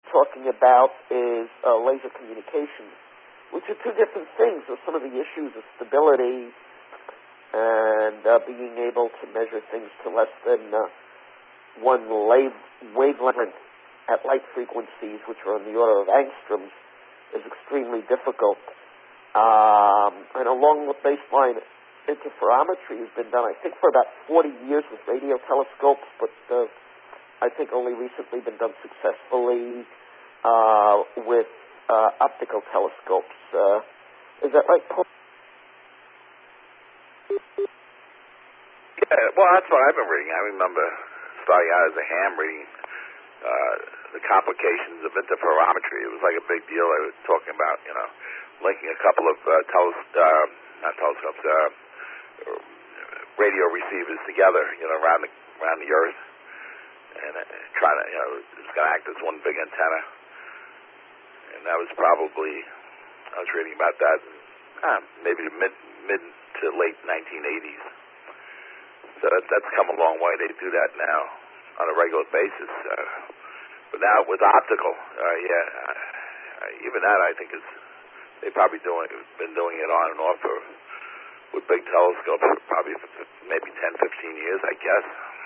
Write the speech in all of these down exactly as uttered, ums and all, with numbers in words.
talking about is uh, laser communications, which are two different things. So some of the issues of stability and uh, being able to measure things to less than uh, one wave wavelength at light frequencies, which are on the order of angstroms, is extremely difficult. Um, and along with baseline interferometry has been done, I think, for about forty years with radio telescopes, but uh, I think only recently been done successfully uh, with uh, optical telescopes. Uh, is that right, Paul? Yeah, well, that's what I've been reading. I remember starting out as a ham reading uh, the complications of interferometry. It was like a big deal. I was talking about, you know, linking a couple of uh, teles- uh, not telescopes, uh, radio receivers together, you know, around the around the Earth, and uh, trying to, you know, it's going to act as one big antenna. And that was probably, I was reading about that, uh, maybe the mid mid to late nineteen eighties. So that, that's come a long way. They do that now on a regular basis. Uh, but now with optical, uh, yeah, uh, even that I think is, they've probably doing been doing it on and off for, with big telescopes for probably maybe ten, fifteen years, I guess.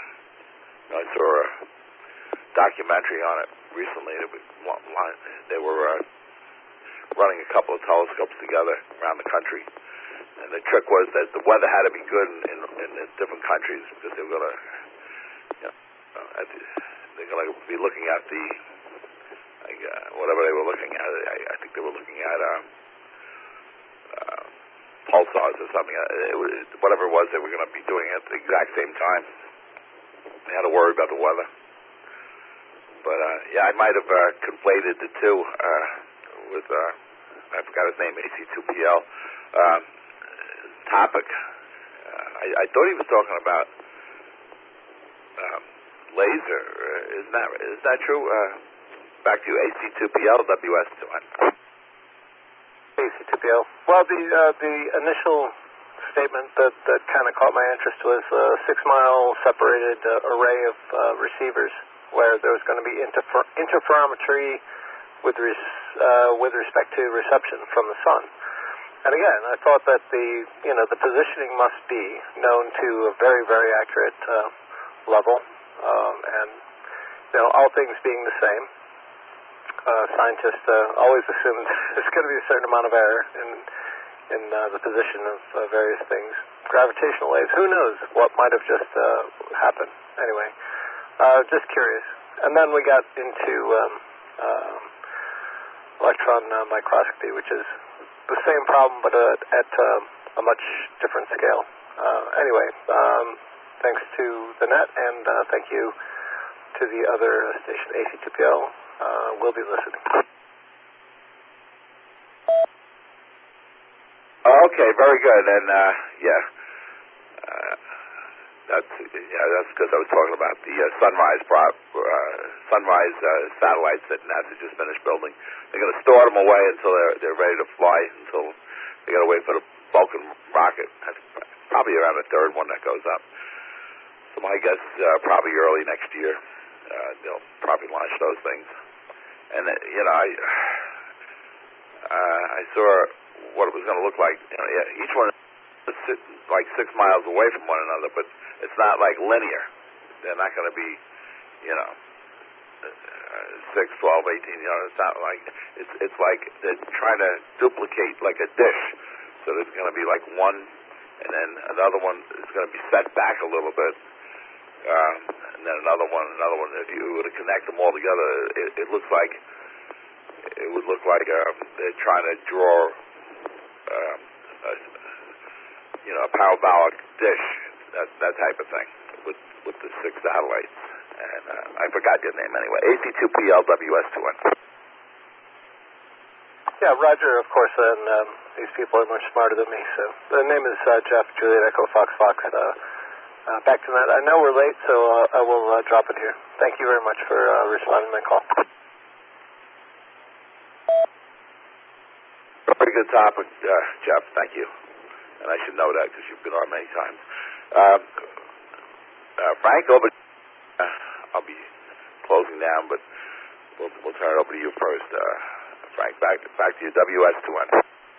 I saw a documentary on it recently. They were uh, running a couple of telescopes together around the country. And the trick was that the weather had to be good in, in, in the different countries because they were going to, you know, uh, at the, they're going to be looking at the, like, uh, whatever they were looking at. I, I think they were looking at um, uh, pulsars or something. It was, whatever it was, they were going to be doing it at the exact same time. They had to worry about the weather. But, uh, yeah, I might have uh, conflated the two uh, with, uh, I forgot his name, A C two P L. Uh, topic. Uh, I, I thought he was talking about um, laser. Uh, isn't that is that true? Uh, back to you, A C two P L, W S two N. A C two P L. Well, the uh, the initial statement that, that kind of caught my interest was a six-mile separated uh, array of uh, receivers where there was going to be interfer- interferometry with res- uh, with respect to reception from the sun. And again, I thought that the, you know, the positioning must be known to a very, very accurate uh, level. Um, and, you know, all things being the same, uh, scientists uh, always assume there's going to be a certain amount of error in in uh, the position of uh, various things. Gravitational waves, who knows what might have just uh, happened. Anyway, uh, just curious. And then we got into um, uh, electron uh, microscopy, which is the same problem, but uh, at uh, a much different scale. Uh, anyway, um, thanks to the net, and uh, thank you to the other station, A C two P L. Uh, we'll be listening. Okay, very good. And uh, yeah, uh, that's yeah, that's because I was talking about the uh, Sunrise prop, uh, Sunrise uh, satellites that NASA just finished building. They're going to store them away until they're they're ready to fly. Until they got to wait for the Vulcan rocket. That's probably around the third one that goes up. So my guess, uh, probably early next year, uh, they'll probably launch those things. And uh, you know, I uh, I saw what it was going to look like. You know, yeah, each one is like six miles away from one another, but it's not like linear. They're not going to be, you know, six, twelve, eighteen. You know, it's not like it's it's like they're trying to duplicate like a dish. So there's going to be like one, and then another one is going to be set back a little bit, um, and then another one, another one. If you were to connect them all together, it, it looks like it would look like um, they're trying to draw. Um, a, you know, a parabolic dish, that that type of thing, with with the six satellites. And uh, I forgot your name anyway. A C two P L W S two N. Yeah, Roger, of course, and um, these people are much smarter than me. So the name is uh, Jeff, Juliet Echo Fox Fox. Uh, uh, back to that. I know we're late, so uh, I will uh, drop it here. Thank you very much for uh, responding to my call. Pretty good topic, uh, Jeff. Thank you. And I should know that because you've been on many times. Um, uh, Frank, over. Uh, I'll be closing down, but we'll, we'll turn it over to you first, uh, Frank. Back, back to you, W S two N.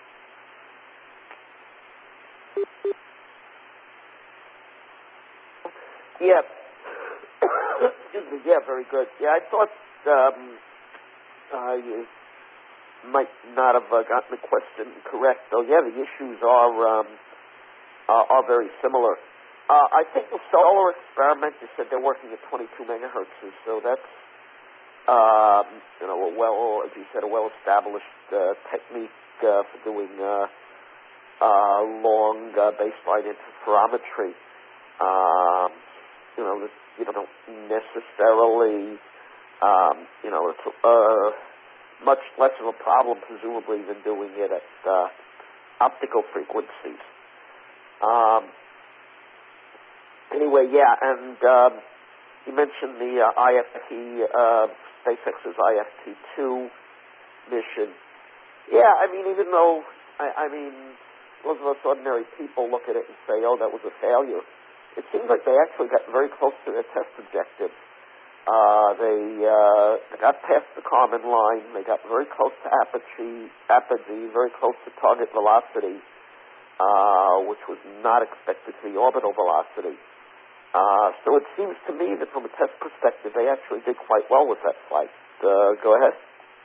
Yeah. Excuse me. Yeah, very good. Yeah, I thought um, uh, you might not have uh, gotten the question correct, though. Yeah, the issues are um, uh, are very similar. Uh, I think the solar experiment, you said they're working at twenty-two megahertz, so that's um, you know a well, as you said, a well-established uh, technique uh, for doing uh, uh, long uh, baseline interferometry. Um, you know, you don't necessarily, um, you know, it's uh, much less of a problem, presumably, than doing it at uh, optical frequencies. Um, anyway, yeah, and um, you mentioned the uh, I F T, uh, SpaceX's I F T two mission. Yeah, I mean, even though, I, I mean, those of us ordinary people look at it and say, oh, that was a failure. It seems like they actually got very close to their test objectives. Uh, they, uh, they got past the Kármán line. They got very close to apogee, apogee very close to target velocity, uh, which was not expected to be orbital velocity. Uh, so it seems to me that from a test perspective, they actually did quite well with that flight. Uh, go ahead.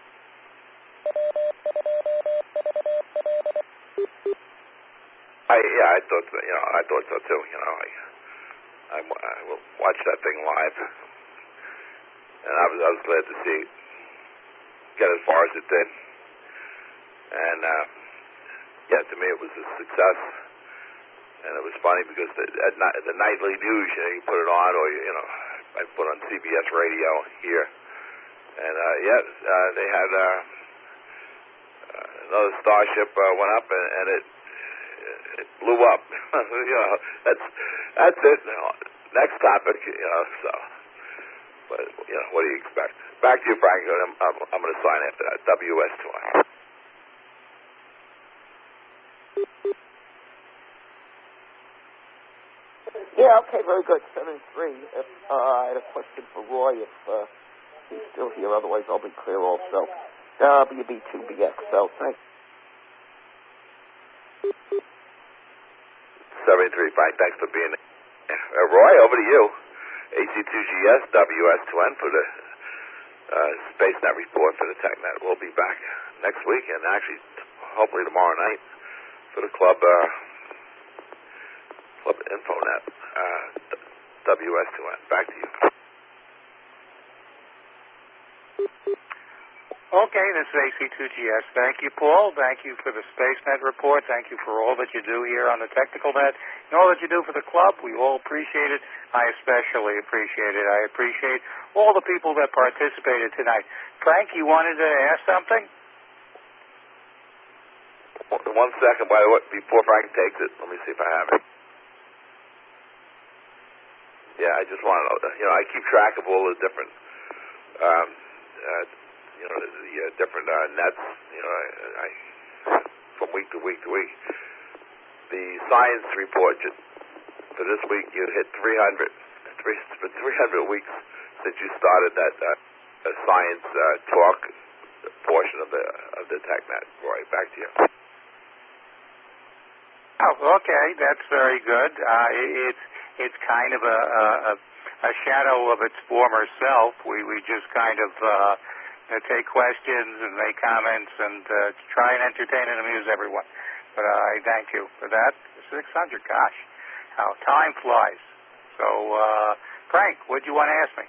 I, yeah, I thought, you know, I thought so too. You know, I, I, I will watch that thing live, and I was, I was glad to see it get as far as it did. And uh, yeah, to me, it was a success. And it was funny because the, at night, the nightly news, you know, you put it on, or you, you know, I put on C B S radio here, and uh, yeah, uh, they had uh, uh, another Starship uh, went up, and, and it. It blew up. You know, that's that's it. You know, next topic. You know, so. But you know, what do you expect? Back to you, Frank. I'm, I'm, I'm going to sign after that. W S two N. Yeah. Okay. Very good. Seven three. If uh, I had a question for Roy, if uh, he's still here, otherwise I'll be clear also. W B two B X. So thanks. seventy-three, Frank. Thanks for being there. Uh, Roy, over to you. A C two G S, W S two N for the uh, SpaceNet report for the TechNet. We'll be back next week, and actually, hopefully tomorrow night for the club uh, club InfoNet. Uh, W S two N. Back to you. Okay, this is A C two G S. Thank you, Paul. Thank you for the SpaceNet report. Thank you for all that you do here on the Technical Net and all that you do for the club. We all appreciate it. I especially appreciate it. I appreciate all the people that participated tonight. Frank, you wanted to ask something? One second, by the way, before Frank takes it, let me see if I have it. Yeah, I just want to know, you know, I keep track of all the different, um, uh, you know, the, the uh, different uh, nets, you know, I, I, from week to week to week. The science report just, for this week, you hit three hundred, three, for three hundred weeks since you started that uh, science uh, talk portion of the of the TechNet. Roy, back to you. Oh, okay, that's very good. Uh, it's it's kind of a, a a shadow of its former self. We we just kind of uh, take questions and make comments and uh, try and entertain and amuse everyone. But uh, I thank you for that. six hundred, gosh, how time flies. So, uh, Frank, what do you want to ask me?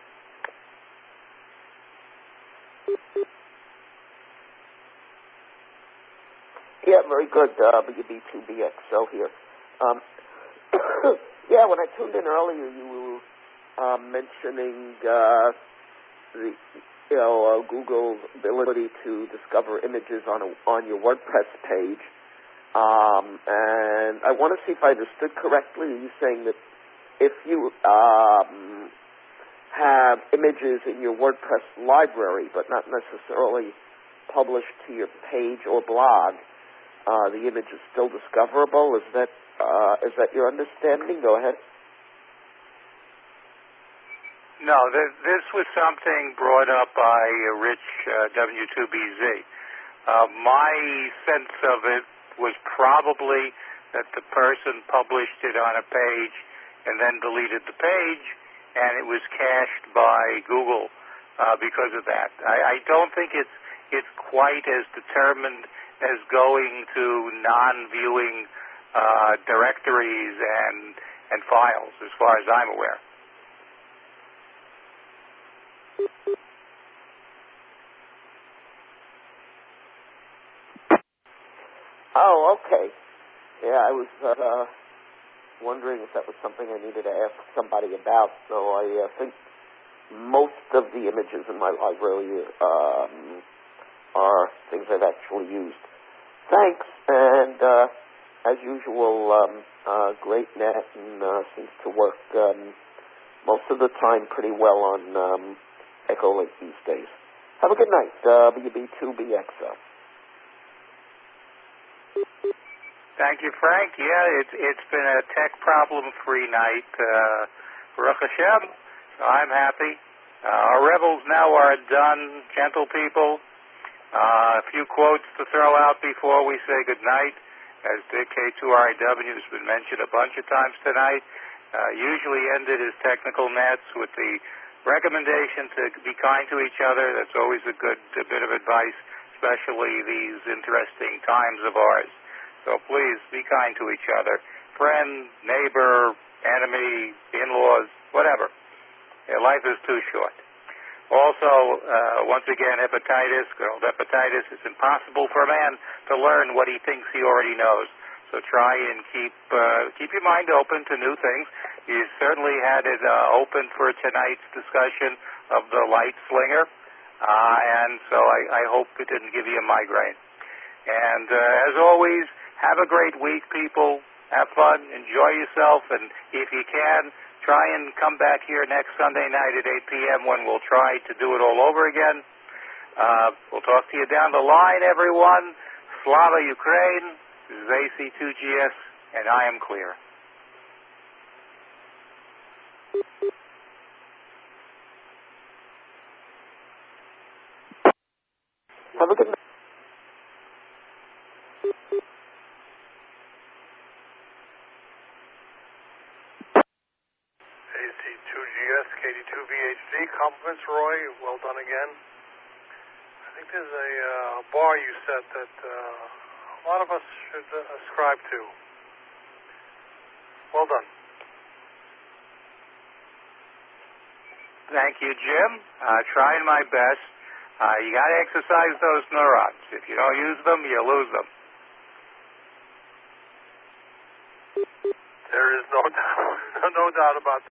Yeah, very good. Uh, W B two B X L here. Um, yeah, when I tuned in earlier, you were uh, mentioning uh, the you know uh, Google's ability to discover images on a, on your WordPress page. Um, and I want to see if I understood correctly. Are you saying that if you um, have images in your WordPress library, but not necessarily published to your page or blog, uh, the image is still discoverable? Is that uh, is that your understanding? Go ahead. No, th- this was something brought up by uh, Rich uh, W two B Z. Uh, my sense of it was probably that the person published it on a page and then deleted the page, and it was cached by Google uh, because of that. I, I don't think it's it's quite as determined as going to non-viewing uh, directories and and files, as far as I'm aware. Oh, okay. Yeah, I was uh, wondering if that was something I needed to ask somebody about. So I uh, think most of the images in my library um, are things I've actually used. Thanks, and uh, as usual, um, uh, great net and uh, seems to work um, most of the time pretty well on um, Echolink these days. Have a good night, uh, W B two B X O. Thank you, Frank. Yeah, it's it's been a tech problem-free night. Uh, Baruch Hashem, so I'm happy. Uh, our rebels now are done, gentle people. Uh, a few quotes to throw out before we say good night. As Dick K two R I W has been mentioned a bunch of times tonight, uh, usually ended his technical nets with the recommendation to be kind to each other. That's always a good a bit of advice, especially these interesting times of ours. So please be kind to each other. Friend, neighbor, enemy, in-laws, whatever. Yeah, life is too short. Also, uh, once again, hepatitis, good old hepatitis, it's impossible for a man to learn what he thinks he already knows. So try and keep uh, keep your mind open to new things. You certainly had it uh, open for tonight's discussion of the light slinger, uh, and so I, I hope it didn't give you a migraine. And uh, as always, have a great week, people. Have fun. Enjoy yourself. And if you can, try and come back here next Sunday night at eight p.m. when we'll try to do it all over again. Uh, we'll talk to you down the line, everyone. Slava Ukraine. This is A C two G S, and I am clear. Have a good night. A C two G S, K D two V H D, compliments Roy, well done again. I think there's a uh, bar you set that uh, a lot of us should uh, ascribe to. Well done. Thank you, Jim. Uh, trying my best. Uh, you got to exercise those neurons. If you don't use them, you lose them. There is no doubt, no doubt about that.